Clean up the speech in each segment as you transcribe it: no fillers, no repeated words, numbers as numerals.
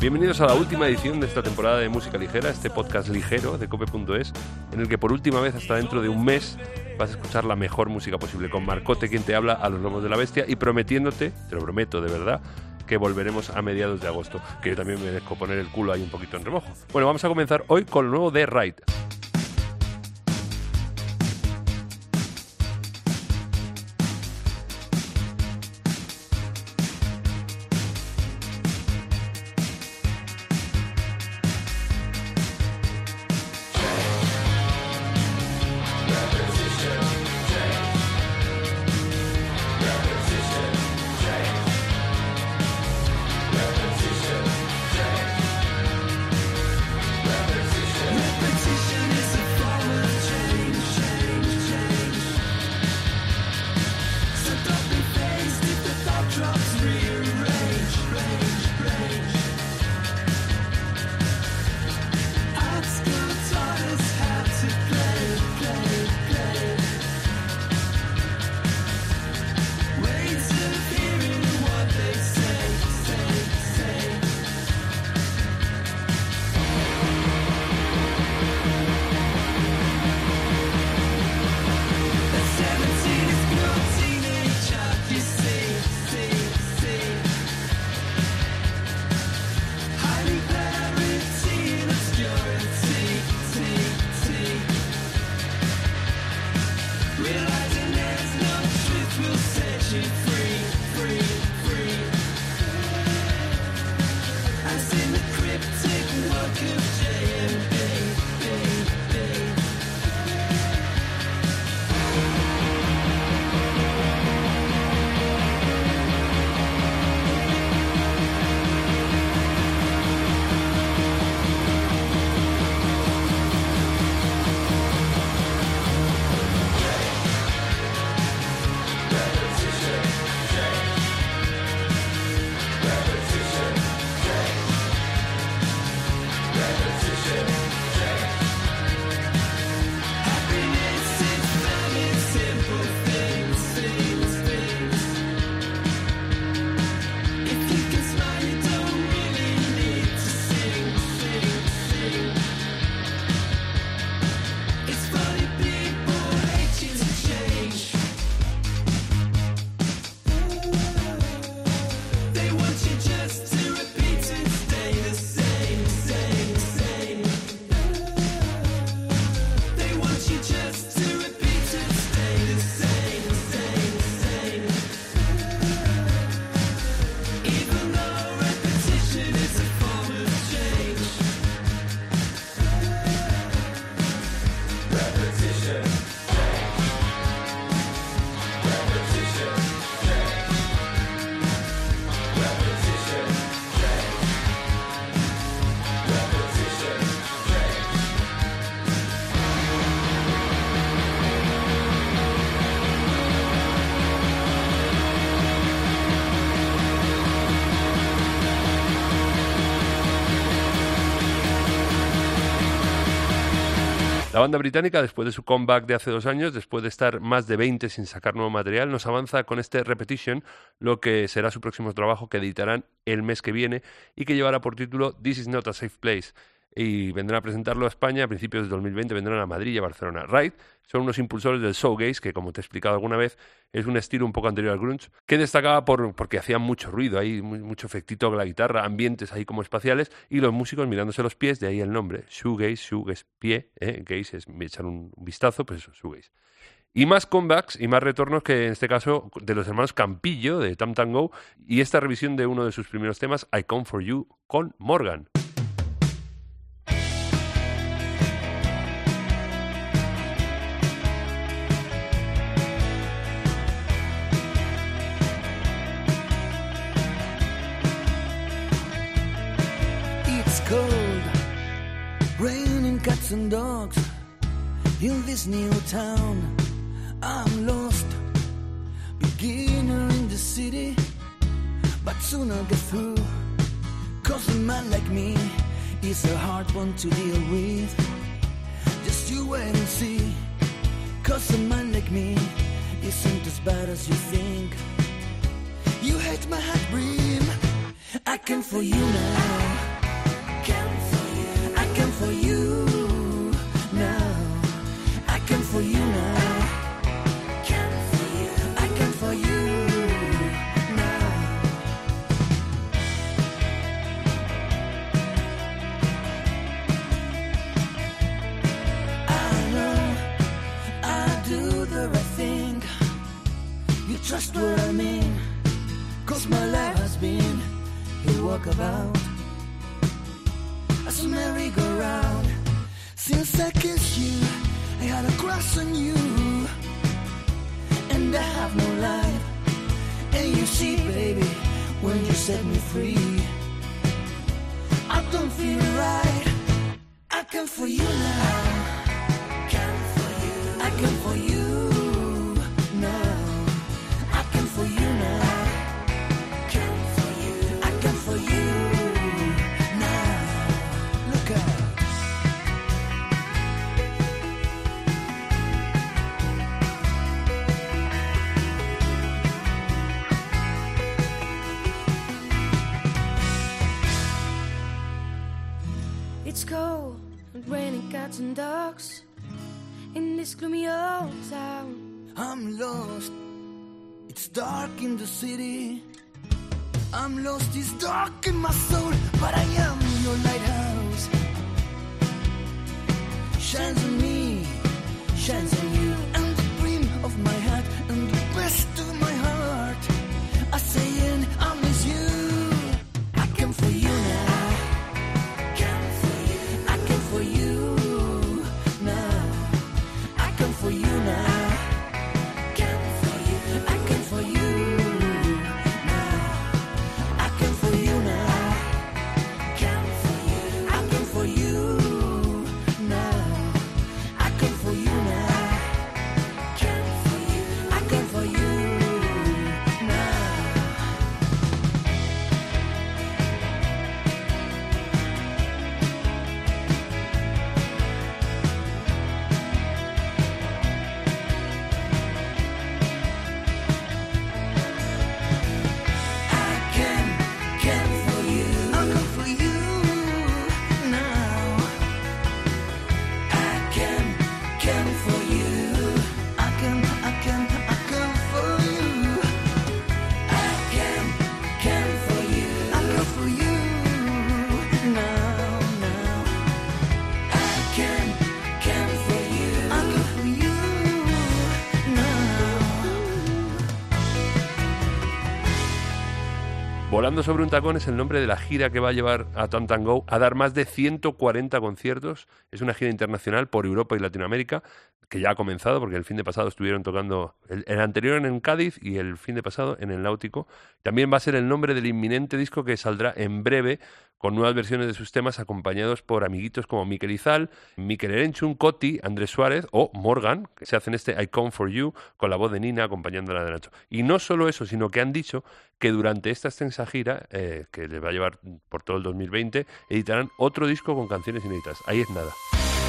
Bienvenidos a la última edición de esta temporada de Música Ligera, este podcast ligero de cope.es, en el que por última vez hasta dentro de un mes vas a escuchar la mejor música posible, con Marcote quien te habla a los lomos de la bestia y prometiéndote, te lo prometo de verdad, que volveremos a mediados de agosto, que yo también merezco poner el culo ahí un poquito en remojo. Bueno, vamos a comenzar hoy con lo nuevo de Raid. La banda británica, después de su comeback de hace 2 años, después de estar más de 20 sin sacar nuevo material, nos avanza con este Repetition, lo que será su próximo trabajo que editarán el mes que viene y que llevará por título This is not a safe place. Y vendrán a presentarlo a España a principios de 2020, vendrán a Madrid y a Barcelona. Raid son unos impulsores del shoegaze, que como te he explicado alguna vez, es un estilo un poco anterior al grunge, que destacaba porque hacían mucho ruido, ahí mucho efectito con la guitarra, ambientes ahí como espaciales, y los músicos mirándose los pies, de ahí el nombre. Shoegaze, shoe es pie, gaze es echar un vistazo, pues eso, shoegaze. Y más comebacks y más retornos, que en este caso de los hermanos Campillo, de Tam Tam Go, y esta revisión de uno de sus primeros temas, I Come For You, con Morgan. Cold, raining cats and dogs in this new town. I'm lost, beginner in the city, but soon I'll get through. 'Cause a man like me is a hard one to deal with. Just you wait and see. 'Cause a man like me isn't as bad as you think. You hate my hat brim, I come for you now. for you now. I can for you now. Can for you. I can for you now. I know I do the right thing. You trust what I mean, 'cause my life has been a walkabout, as a merry-go-round. Since I kissed you, I had a crush on you, and I have no life. And you see, baby, when you set me free, I don't feel right. I come for you now. Come for you. I come for you now. I come for you now. Come for you. I come for you now. Look out. It's cold and raining cats and dogs in this gloomy old town. I'm lost. It's dark in the city. I'm lost. It's dark in my soul, but I am your lighthouse. Shines on me, shines on you, and the dream of my heart and the best of my heart. I say and I miss you. I come for you now. Come for you. I come for you now. I come for you now. Come for you. I come for you now. I come for you now. Come for you. I come for you now. I come for you now. Come for you. I come for you now. I can for you. I come for you now. I can for you. I come for you. I can for you. I come for you now. I can for you. I come for you now. Volando sobre un tacón es el nombre de la gira que va a llevar a Tom Tango a dar más de 140 conciertos. Es una gira internacional por Europa y Latinoamérica que ya ha comenzado porque el fin de pasado estuvieron tocando el anterior en Cádiz y el fin de pasado en el Náutico. También va a ser el nombre del inminente disco que saldrá en breve con nuevas versiones de sus temas acompañados por amiguitos como Mikel Izal, Mikel Erenchun, Coti, Andrés Suárez o Morgan, que se hacen este I Come For You con la voz de Nina acompañándola de Nacho. Y no solo eso, sino que han dicho que durante esta extensa gira, que les va a llevar por todo el 2020, editarán otro disco con canciones inéditas. Ahí es nada.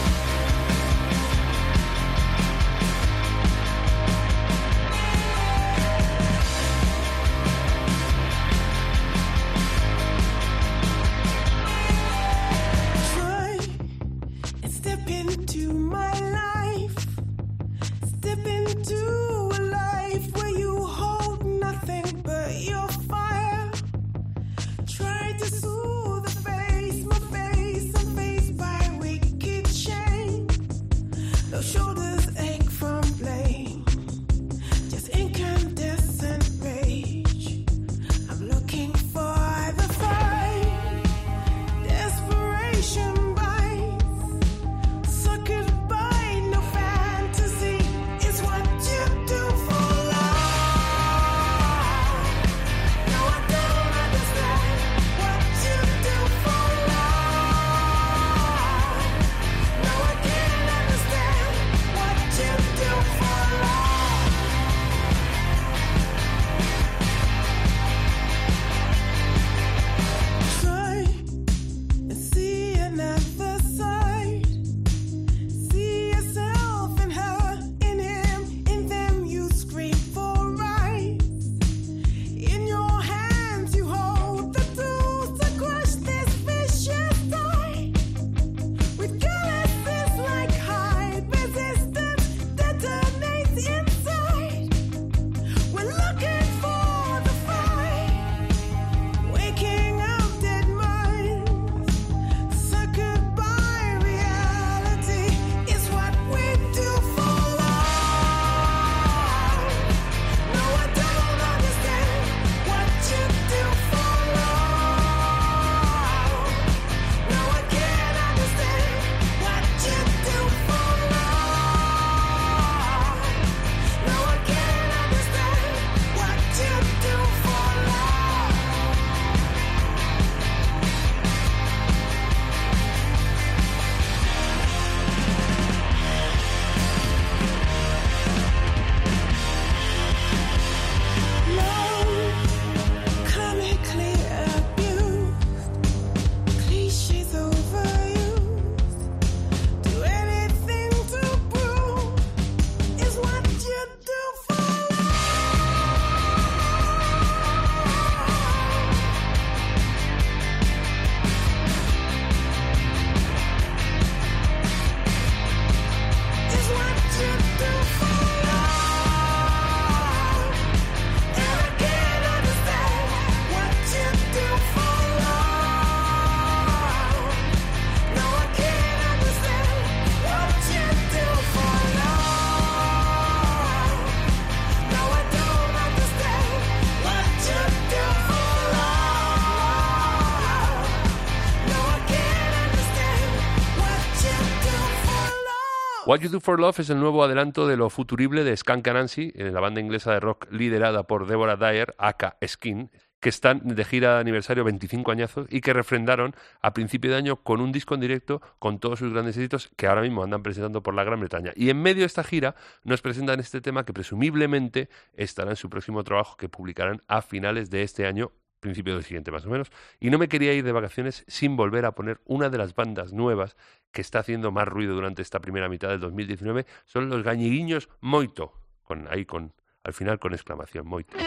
Try and step into my life. Step into a life where you hold nothing but your fire. Try to soothe the face, my face, I'm faced by wicked shame. Those shoulders ache from blame. Just incandescent rage. I'm looking for the fight. Desperation bites. Suckered by no fantasy is what you What You Do for Love es el nuevo adelanto de lo futurible de Skunk Anansi, la banda inglesa de rock liderada por Deborah Dyer, aka Skin, que están de gira de aniversario 25 añazos y que refrendaron a principio de año con un disco en directo con todos sus grandes éxitos que ahora mismo andan presentando por la Gran Bretaña. Y en medio de esta gira nos presentan este tema que presumiblemente estará en su próximo trabajo que publicarán a finales de este año, principio del siguiente más o menos. Y no me quería ir de vacaciones sin volver a poner una de las bandas nuevas que está haciendo más ruido durante esta primera mitad del 2019. Son los gañiguiños Moito, al final con exclamación, Moito.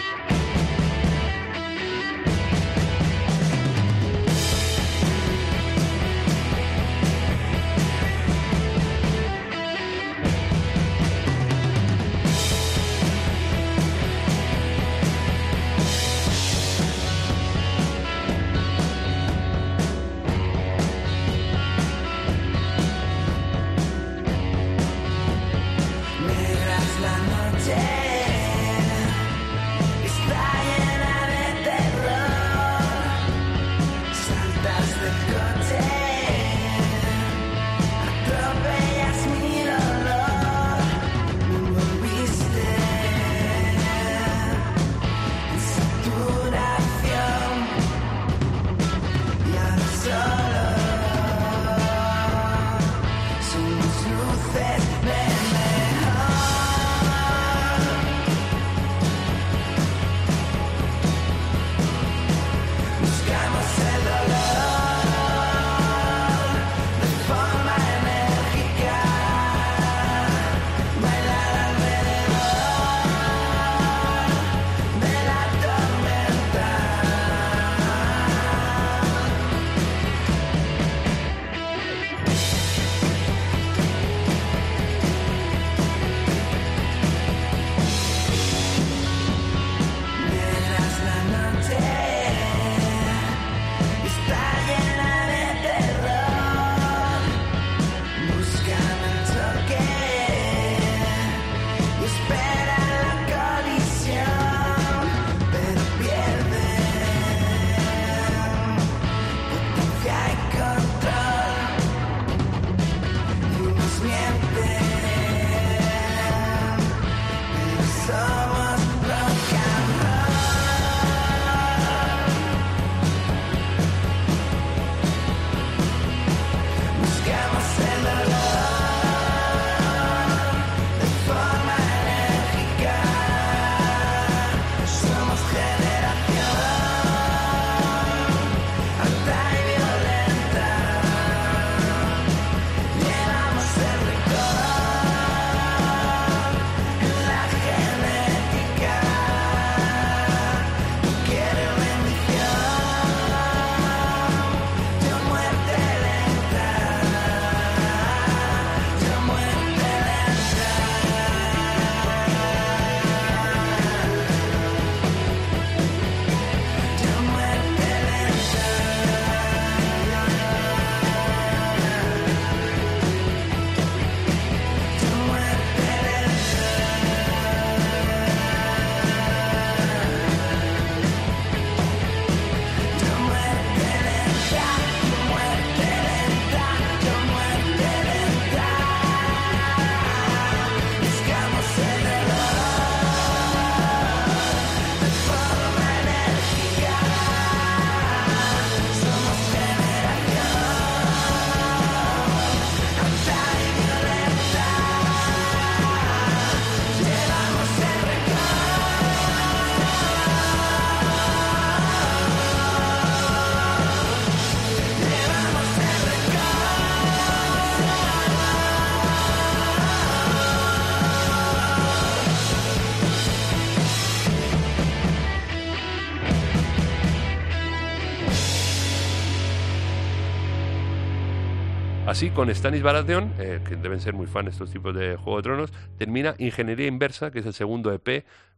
Así, con Stannis Baratheon, que deben ser muy fan estos tipos de Juego de Tronos, termina Ingeniería Inversa, que es el segundo EP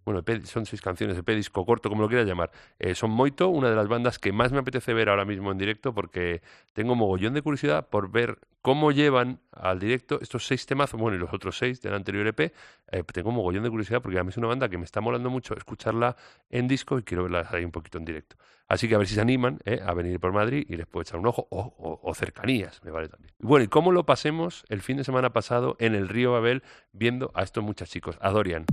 bueno, son 6 canciones, EP, disco corto, como lo quieras llamar. Son Moito, una de las bandas que más me apetece ver ahora mismo en directo, porque tengo mogollón de curiosidad por ver cómo llevan al directo estos 6 temazos, bueno, y los otros 6 del anterior EP. Tengo mogollón de curiosidad porque a mí es una banda que me está molando mucho escucharla en disco y quiero verla ahí un poquito en directo. Así que a ver si se animan a venir por Madrid y les puedo echar un ojo, o cercanías, me vale también. Bueno, y cómo lo pasemos el fin de semana pasado en el Río Babel viendo a estos muchos chicos, a Dorian.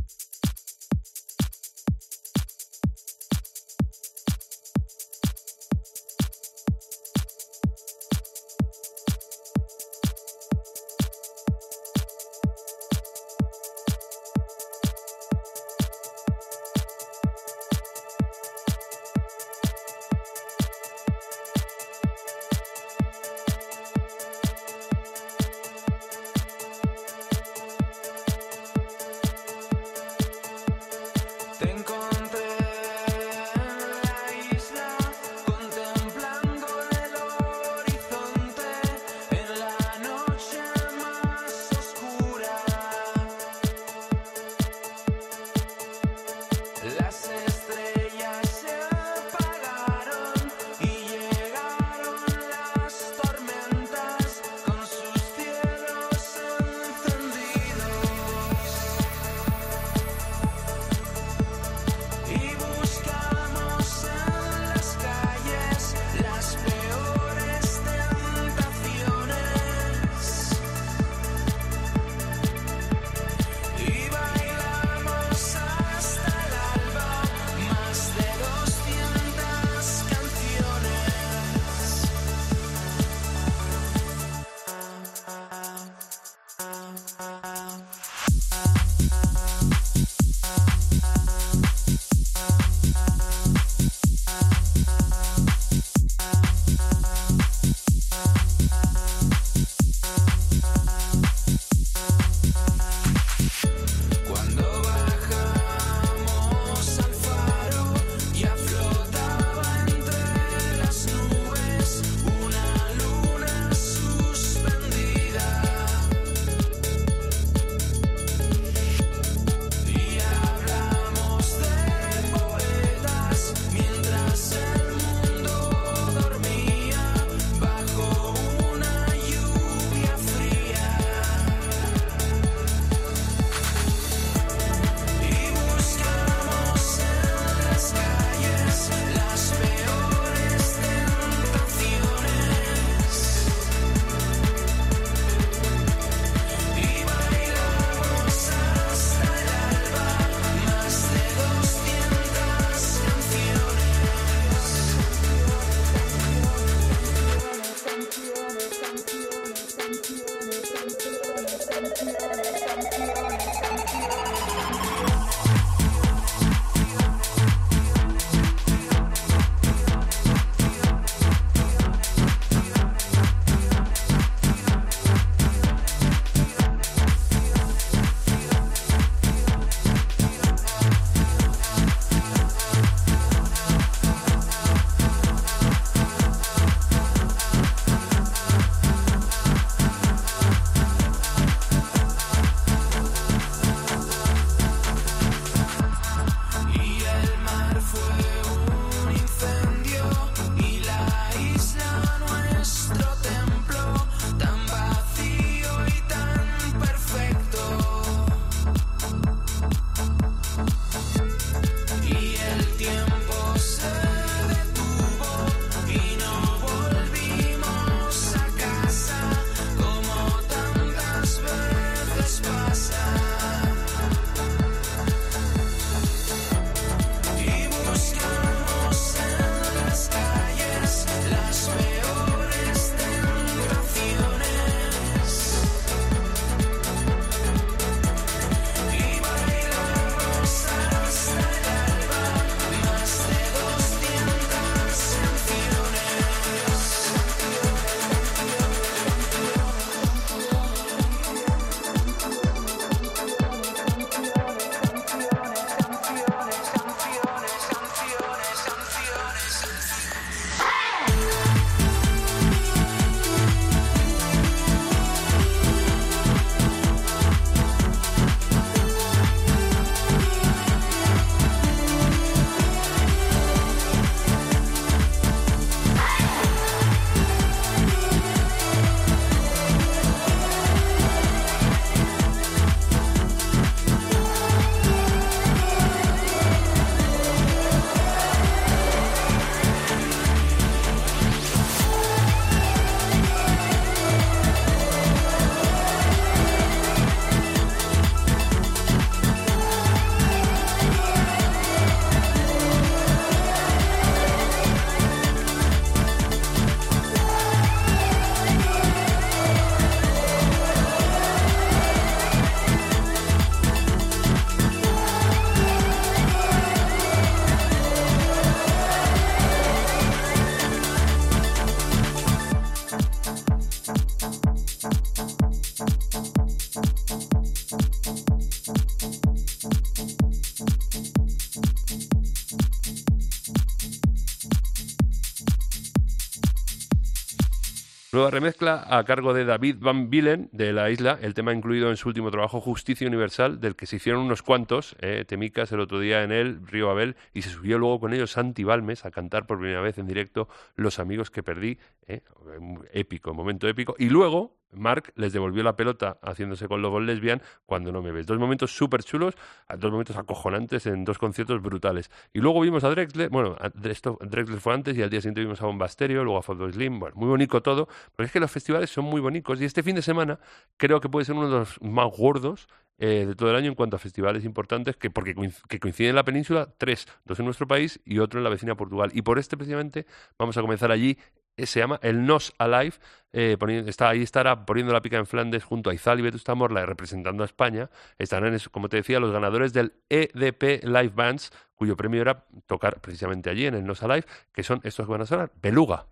Nueva remezcla a cargo de David Van Bielen de La Isla, el tema incluido en su último trabajo Justicia Universal, del que se hicieron unos cuantos, temicas el otro día en el Río Abel, y se subió luego con ellos Santi Balmes a cantar por primera vez en directo Los amigos que perdí, épico, momento épico, y luego Mark les devolvió la pelota haciéndose con Lobo Lesbian, Cuando no me ves. 2 momentos súper chulos, 2 momentos acojonantes en 2 conciertos brutales. Y luego vimos a Drexler, Drexler fue antes y al día siguiente vimos a Bomba Estéreo, luego a Fatboy Slim, muy bonito todo, porque es que los festivales son muy bonitos y este fin de semana creo que puede ser uno de los más gordos de todo el año en cuanto a festivales importantes, que coinciden en la península, 3, 2 en nuestro país y otro en la vecina Portugal. Y por este precisamente vamos a comenzar allí. Se llama el Nos Alive, estará poniendo la pica en Flandes junto a Izal y Vetusta Morla representando a España. Estarán, como te decía, los ganadores del EDP Live Bands, cuyo premio era tocar precisamente allí en el Nos Alive, que son estos que van a sonar, Beluga.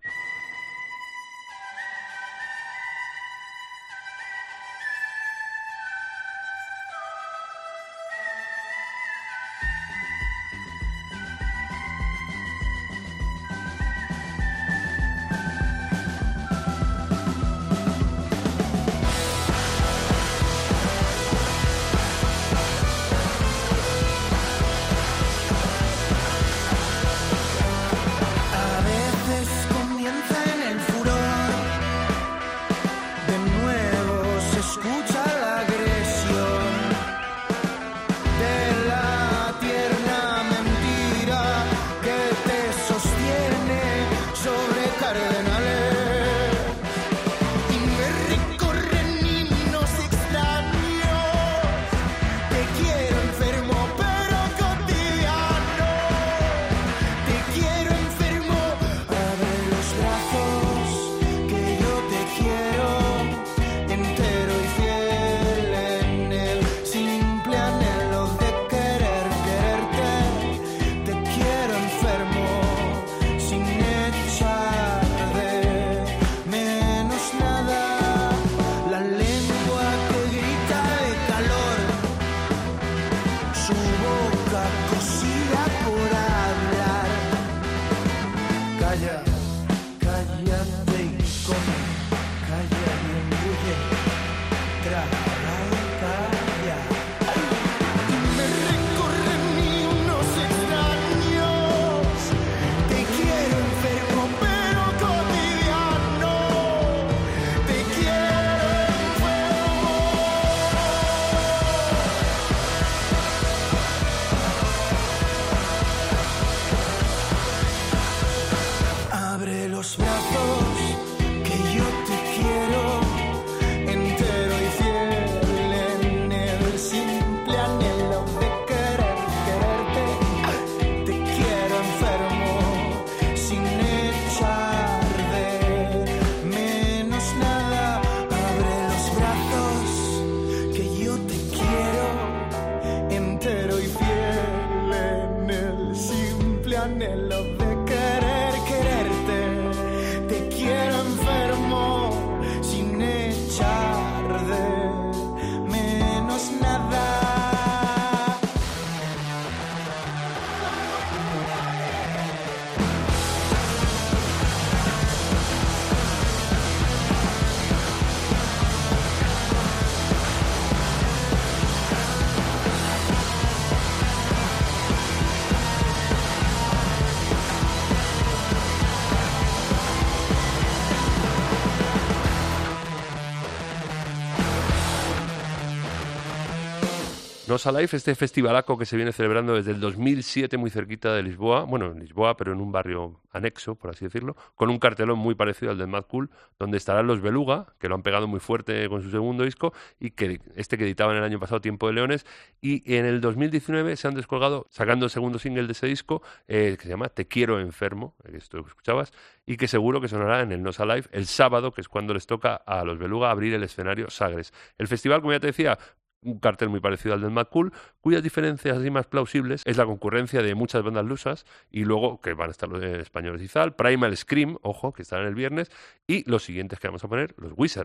Nos Alive, este festivalaco que se viene celebrando desde el 2007 muy cerquita de Lisboa, bueno, en Lisboa, pero en un barrio anexo, por así decirlo, con un cartelón muy parecido al del Mad Cool, donde estarán los Beluga, que lo han pegado muy fuerte con su segundo disco, y que editaban el año pasado, Tiempo de Leones, y en el 2019 se han descolgado sacando el segundo single de ese disco, que se llama Te Quiero Enfermo, esto que escuchabas, y que seguro que sonará en el Nos Alive el sábado, que es cuando les toca a los Beluga abrir el escenario Sagres. El festival, como ya te decía, un cartel muy parecido al del Mad Cool, cuyas diferencias así más plausibles es la concurrencia de muchas bandas lusas y luego que van a estar los españoles Izal, Primal Scream, ojo, que estarán el viernes, y los siguientes que vamos a poner, los Wizard.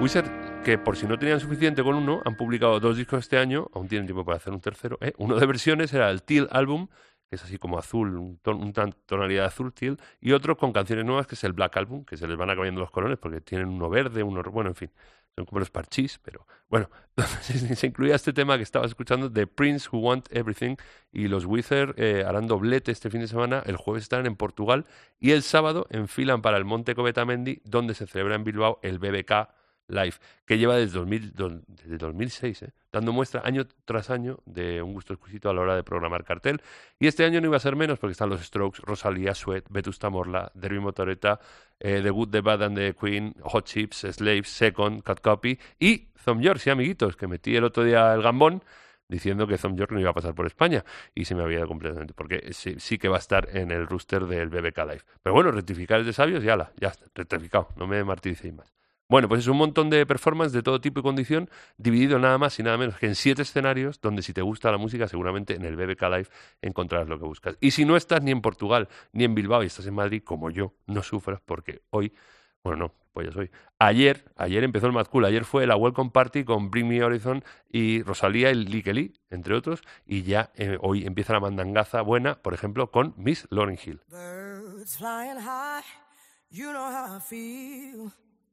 Wizard, que por si no tenían suficiente con uno, han publicado 2 discos este año, aún tienen tiempo para hacer un tercero. Uno de versiones era el Teal Album, que es así como azul, una tonalidad azul, teal, y otro con canciones nuevas, que es el Black Album, que se les van cambiando los colores porque tienen uno verde, uno... Bueno, en fin, son como los parchís, pero bueno, se incluía este tema que estabas escuchando de Prince Who Want Everything, y los Wizard harán doblete este fin de semana. El jueves estarán en Portugal y el sábado enfilan para el Monte Covetamendi, donde se celebra en Bilbao el BBK Live, que lleva desde 2006, dando muestra año tras año de un gusto exquisito a la hora de programar cartel. Y este año no iba a ser menos, porque están los Strokes, Rosalía, Sweat, Vetusta Morla, Derby Motoreta, The Good, The Bad and The Queen, Hot Chips, Slaves, Second, Cut Copy y Thom Yorke, sí, amiguitos, que metí el otro día el gambón diciendo que Thom Yorke no iba a pasar por España, y se me había ido completamente, porque sí que va a estar en el roster del BBK Live. Pero bueno, rectificar es de sabios y ala, ya está, rectificado, no me martiricéis más. Bueno, pues es un montón de performance de todo tipo y condición, dividido nada más y nada menos que en 7 escenarios, donde si te gusta la música, seguramente en el BBK Live encontrarás lo que buscas. Y si no estás ni en Portugal ni en Bilbao y estás en Madrid, como yo, no sufras, porque hoy, bueno, no, pues ya soy. Ayer empezó el Mad Cool, ayer fue la Welcome Party con Bring Me Horizon y Rosalía y Lee Kelly, entre otros, y ya hoy empieza la mandangaza buena, por ejemplo, con Miss Lauryn Hill. Birds flying high, you know how I feel.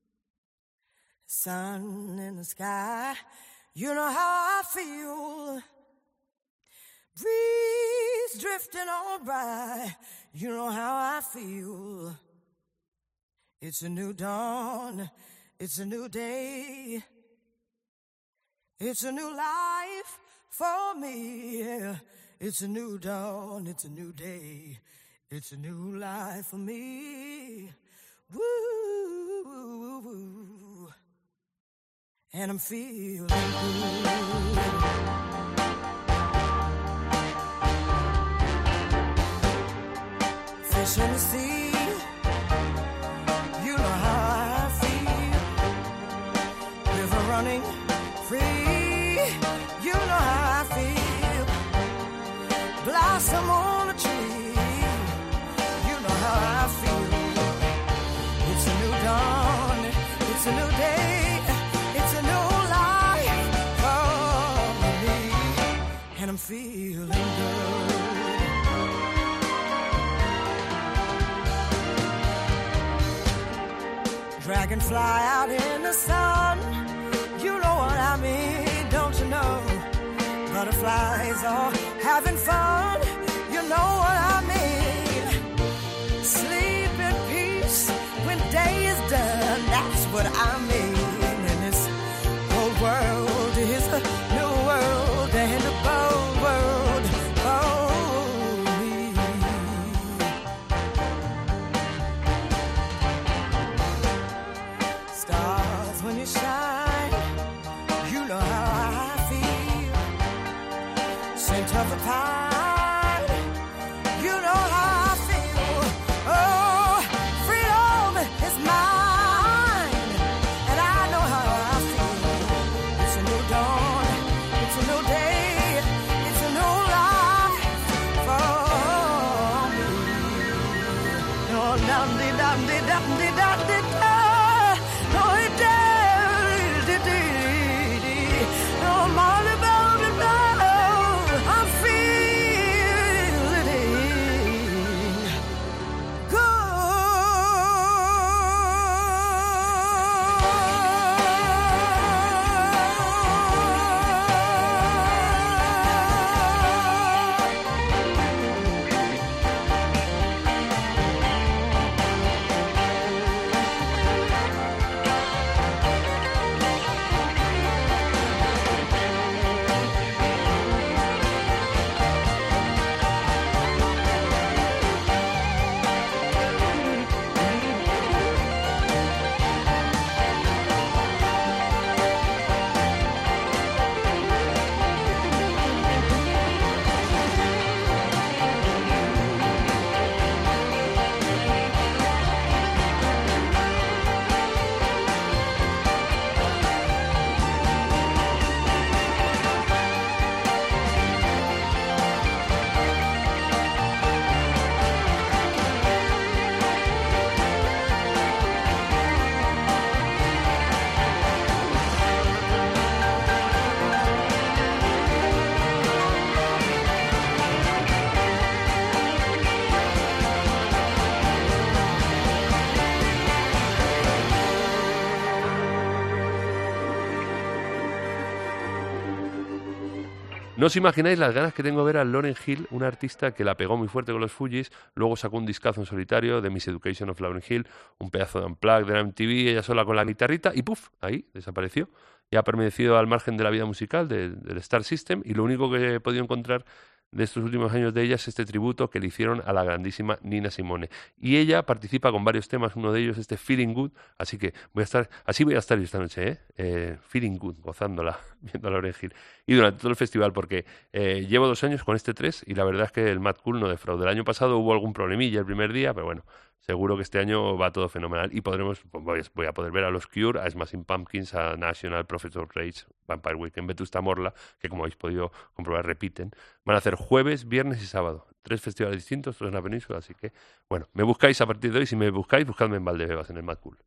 Sun in the sky, you know how I feel. Breeze drifting on by, you know how I feel. It's a new dawn, it's a new day. It's a new life for me, yeah. It's a new dawn, it's a new day. It's a new life for me. Woo, woo, woo. And I'm feeling good. Fish in the sea, you know how I feel. River running free, you know how I feel. Blossom on a tree, you know how I feel. It's a new dawn, it's a new day. And I'm feeling good. Dragonfly out in the sun, you know what I mean, don't you know? Butterflies are having fun, you know what I mean. Sleep in peace when day is done, that's what I mean. And this whole world is a new world and a bold world for me. Stars when you shine, you know how I feel. Scent of the pine, you know how I feel. Oh, freedom is mine, and I know how I feel. It's a new dawn, it's a new day, it's a new life for me. No, dum-de-dum-de-dum-de-dum-de-dum. No, it did. No, I'm all about it now. I'm feeling No os imagináis las ganas que tengo de ver a Lauryn Hill, una artista que la pegó muy fuerte con los Fugees, luego sacó un discazo en solitario de Miseducation of Lauryn Hill, un pedazo de unplugged de la MTV, ella sola con la guitarrita, y ¡puf!, ahí desapareció. Ya ha permanecido al margen de la vida musical del Star System, y lo único que he podido encontrar de estos últimos años de ella es este tributo que le hicieron a la grandísima Nina Simone. Y ella participa con varios temas, uno de ellos este Feeling Good, así que voy a estar yo esta noche, Feeling Good, gozándola, viendo a Lauryn Hill. Y durante todo el festival, porque llevo 2 años con este 3 y la verdad es que el Mad Cool no defrauda. El año pasado hubo algún problemilla el primer día, pero bueno, seguro que este año va todo fenomenal y voy a poder ver a los Cure, a Smashing Pumpkins, a National, Prophets of Rage, Vampire Weekend, Vetusta Morla, que como habéis podido comprobar repiten. Van a hacer jueves, viernes y sábado. 3 festivales distintos, todos en la península, así que, bueno, me buscáis a partir de hoy. Si me buscáis, buscadme en Valdebebas, en el Mad Cool.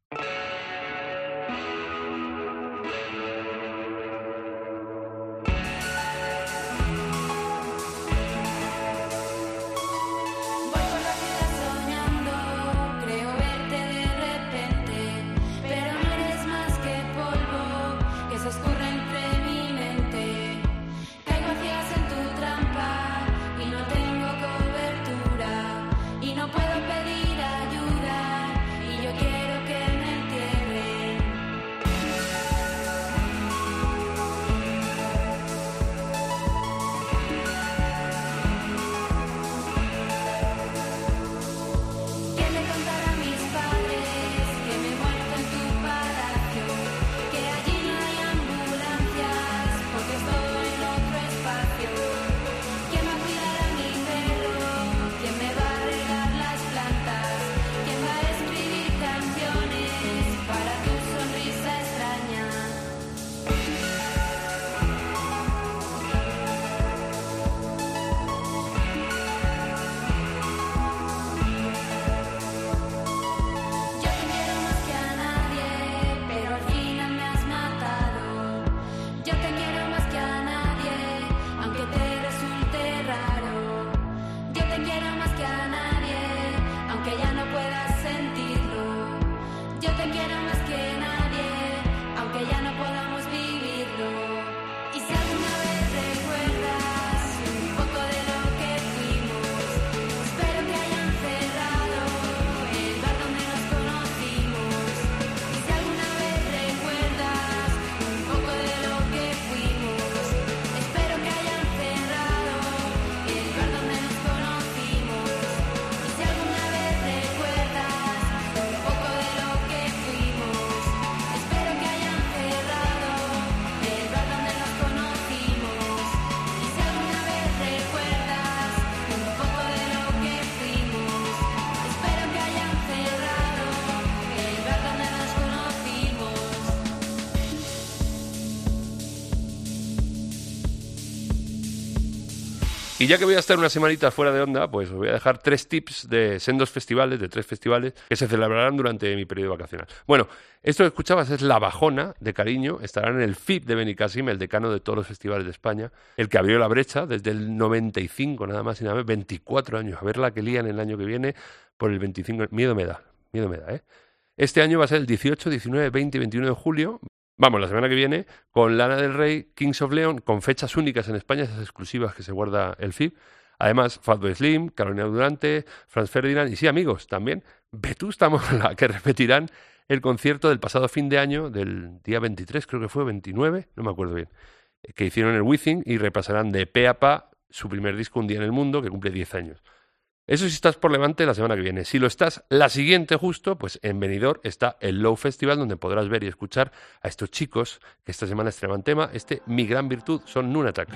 Y ya que voy a estar una semanita fuera de onda, pues os voy a dejar 3 tips de sendos festivales, de 3 festivales que se celebrarán durante mi periodo vacacional. Bueno, esto que escuchabas es La Bajona, de cariño. Estarán en el FIP de Benicàssim, el decano de todos los festivales de España, el que abrió la brecha desde el 95, nada más y nada menos, 24 años. A ver la que lían el año que viene por el 25. Miedo me da, ¿eh? Este año va a ser el 18, 19, 20 y 21 de julio. Vamos, la semana que viene, con Lana del Rey, Kings of Leon, con fechas únicas en España, esas exclusivas que se guarda el FIP. Además, Fatboy Slim, Carolina Durante, Franz Ferdinand y sí, amigos, también Vetusta Morla, que repetirán el concierto del pasado fin de año, del día 23, creo que fue 29, no me acuerdo bien, que hicieron en el Wizzing y repasarán de pe a pa su primer disco, Un día en el mundo, que cumple 10 años. Eso si estás por Levante la semana que viene. Si lo estás la siguiente justo, pues en Benidorm está el Low Festival, donde podrás ver y escuchar a estos chicos que esta semana estrenan tema. Mi gran virtud son Nunatak.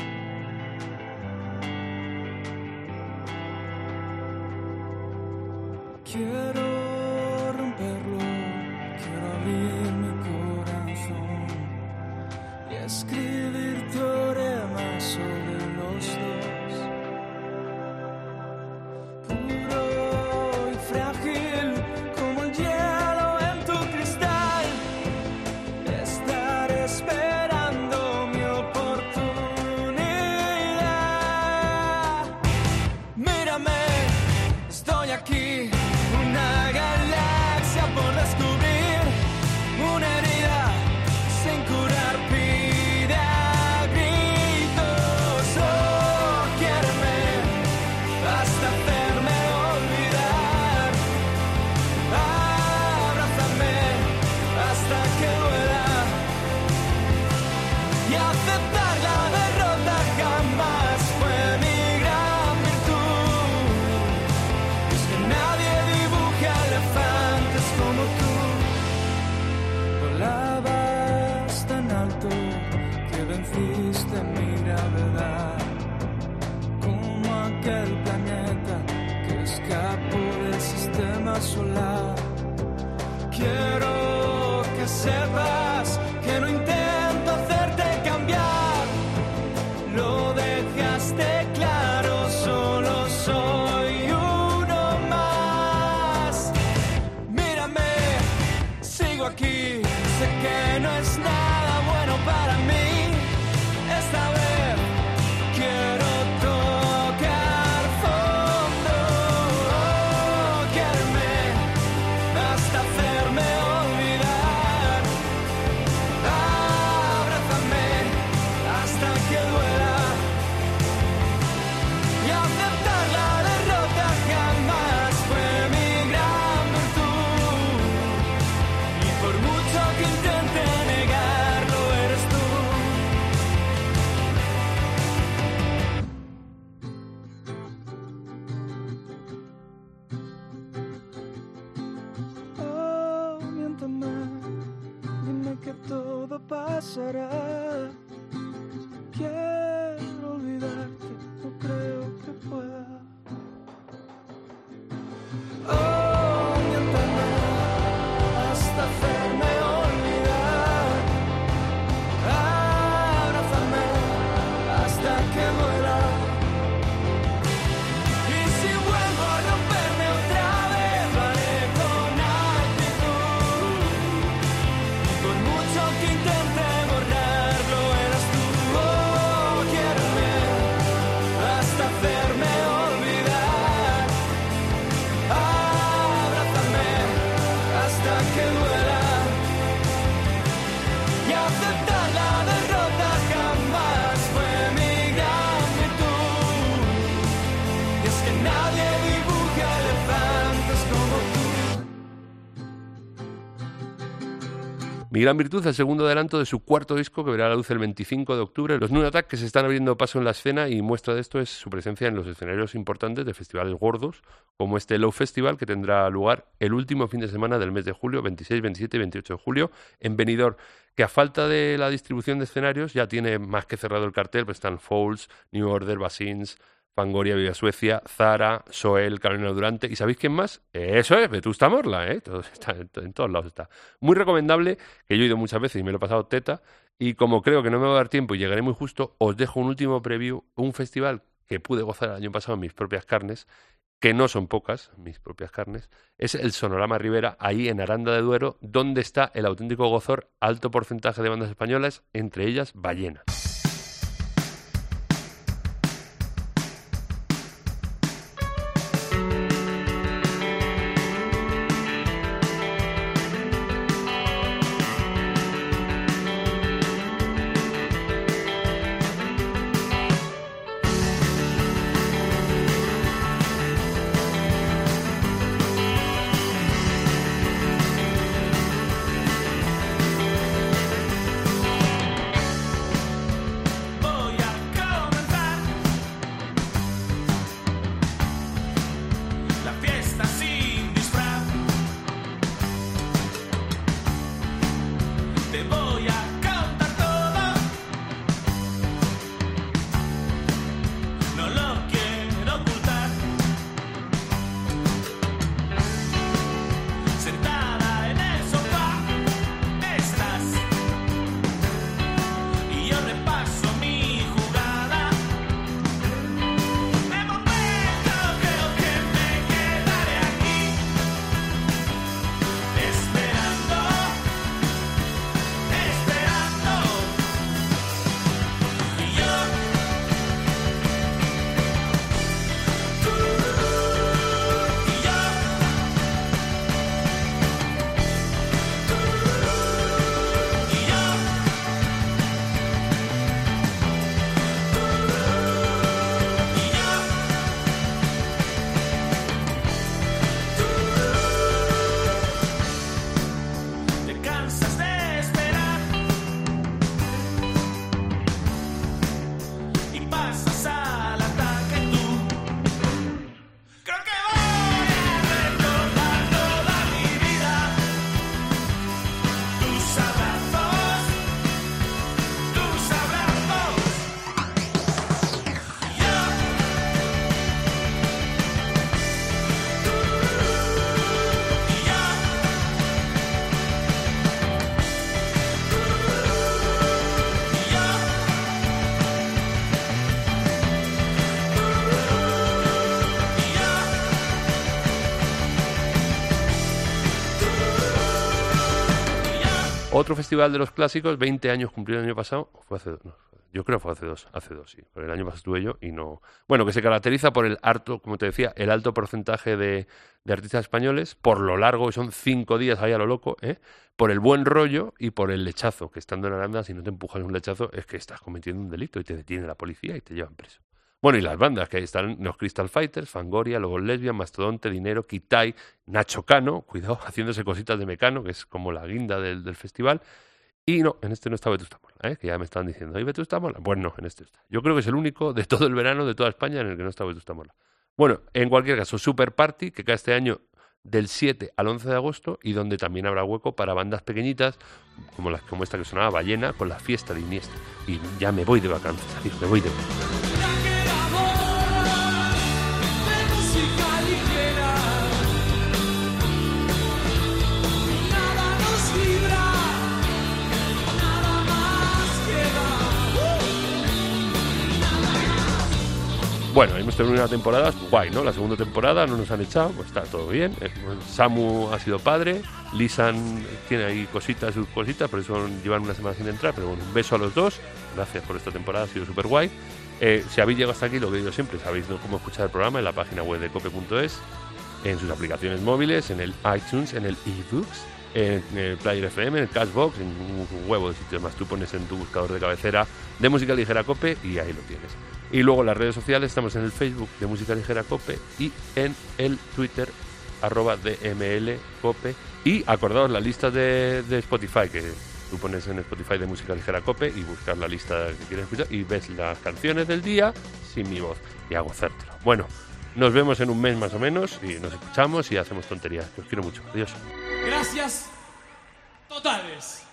Quiero romperlo, quiero abrir mi corazón y escribir teoremas sobre los dos. Puro y frágil como el hielo en tu cristal, estar esperando mi oportunidad. aceptar la derrota jamás fue mi gran virtud. Es que nadie dibuja elefantes como tú. Volabas tan alto que venciste mi gravedad, como aquel planeta que escapó del sistema solar. Quiero que sepas que no intento hacerte cambiar, lo dejaste claro, solo soy uno más. Mírame, sigo aquí, sé que no es nada bueno para mí. Esta vez quiero tocar fondo, quererme hasta hacerme olvidar. Abrázame hasta que duela y aceptar la derrota jamás fue mi gran virtud. Y por mucho que intente negarlo, eres tú. Oh, miénteme, dime que todo pasará. Quiero olvidarte, no creo que pueda. Oh, miénteme hasta hacerme olvidar. Abrázame hasta que duela. Y si vuelvo a romperme otra vez, lo haré con actitud. Y por mucho que intente borrarlo, eres tú. Oh, quiéreme hasta hacerme olvidar. Abrázame hasta que duela. Y aceptar la derrota jamás fue mi gran virtud. Y es que nadie dibuja elefantes como tú. Mi gran virtud, el segundo adelanto de su cuarto disco que verá la luz el 25 de octubre. Los Nude Attack, que se están abriendo paso en la escena, y muestra de esto es su presencia en los escenarios importantes de festivales gordos, como este Low Festival, que tendrá lugar el último fin de semana del mes de julio, 26, 27 y 28 de julio, en Benidorm, que a falta de la distribución de escenarios ya tiene más que cerrado el cartel, pues están Fouls, New Order, Basins, Fangoria, Viva Suecia, Zara, Soel, Carolina Durante. ¿Y sabéis quién más? Eso es, Vetusta Morla, ¿eh? Todo está, en todos lados está. Muy recomendable, que yo he ido muchas veces y me lo he pasado teta. Y como creo que no me va a dar tiempo y llegaré muy justo, os dejo un último preview, un festival que pude gozar el año pasado en mis propias carnes, que no son pocas, mis propias carnes. Es el Sonorama Ribera, ahí en Aranda de Duero, donde está el auténtico gozor, alto porcentaje de bandas españolas, entre ellas Ballena. Otro festival de los clásicos, 20 años cumplido el año pasado, o fue hace dos, no, yo creo que fue hace dos, sí. Por el año pasado estuve yo y no... Bueno, que se caracteriza por el alto, como te decía, el alto porcentaje de artistas españoles, por lo largo, que son 5 días ahí a lo loco, por el buen rollo y por el lechazo, que estando en Aranda, si no te empujas un lechazo, es que estás cometiendo un delito y te detiene la policía y te llevan preso. Bueno, y las bandas, que ahí están los Crystal Fighters, Fangoria, Lobos Lesbian, Mastodonte, Dinero, Kitai, Nacho Cano, cuidado, haciéndose cositas de Mecano, que es como la guinda del festival. Y no, en este no está Vetusta Morla, que ya me estaban diciendo, ¿y Vetusta Morla? Pues no, en este está. Yo creo que es el único de todo el verano de toda España en el que no está Vetusta Morla. Bueno, en cualquier caso, Super Party, que cae este año del 7 al 11 de agosto y donde también habrá hueco para bandas pequeñitas como esta que sonaba, Ballena, con la fiesta de Iniesta. Y ya me voy de vacances, aquí, me voy de vacances. Bueno, hemos tenido una temporada guay, ¿no? La segunda temporada no nos han echado, pues está todo bien. Samu ha sido padre, Lisan tiene ahí sus cositas, por eso llevan una semana sin entrar, pero bueno, un beso a los dos. Gracias por esta temporada, ha sido súper guay. Si habéis llegado hasta aquí, lo que digo siempre, sabéis cómo escuchar el programa en la página web de cope.es, en sus aplicaciones móviles, en el iTunes, en el eBooks, en el Player FM, en el Cashbox, en un huevo de sitios más. Tú pones en tu buscador de cabecera de Música Ligera Cope y ahí lo tienes. Y luego en las redes sociales estamos en el Facebook de Música Ligera Cope y en el Twitter @DML Cope. Y acordaos la lista de Spotify, que tú pones en Spotify de Música Ligera Cope y buscas la lista que quieres escuchar y ves las canciones del día sin mi voz y a gozártelo. Bueno, nos vemos en un mes más o menos y nos escuchamos y hacemos tonterías. Os quiero mucho. Adiós. Gracias totales.